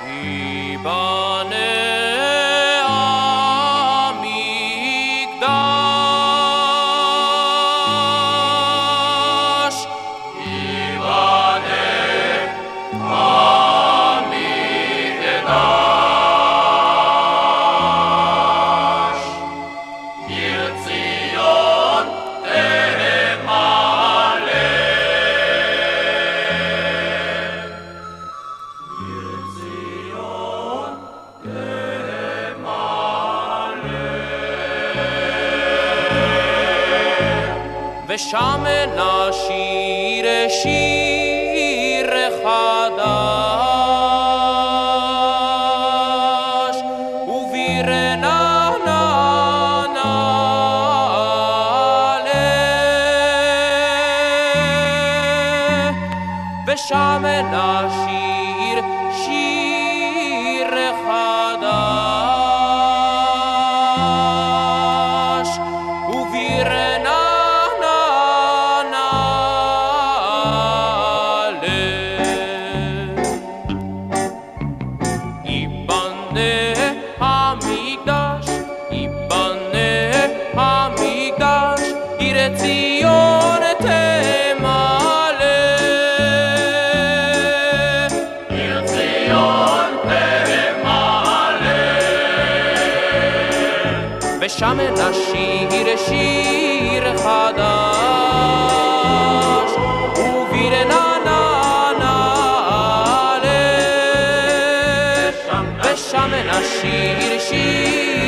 ושם נשיר שיר חדש ובירנה נעלה ושם נשיר שיר חדש ובירנה ציון תמלא עיר ציון תמלא ושם נשיר שיר חדש ובירנה נעלה ושם נשיר שיר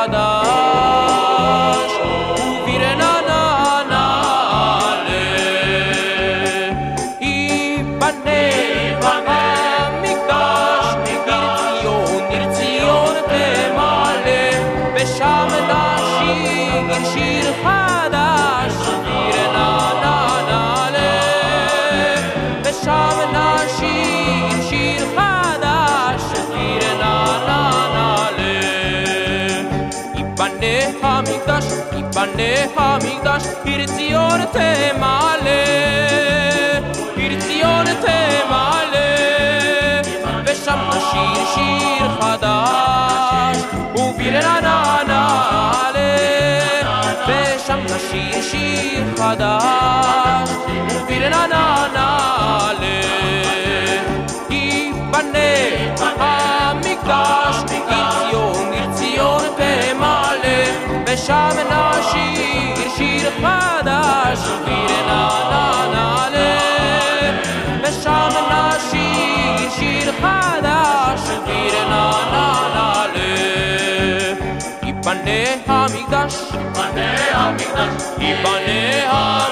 חדש ובירנה ושם נשיר שיר חדש ובירנה נעלה ושם נשיר שיר חדש ובירנה נעלה ייבנה המקדש עיר ציון תמלא עיר ציון תמלא ושם נשיר שיר חדש ובירנה נעלה ושם נשיר שיר חדש ובירנה נעלה ייבנה המקדש עיר ציון תמלא ושם נשיר שיר חדש ובירנה נעלה ושם נשיר שיר חדש ובירנה נעלה ייבנה המקדש ייבנה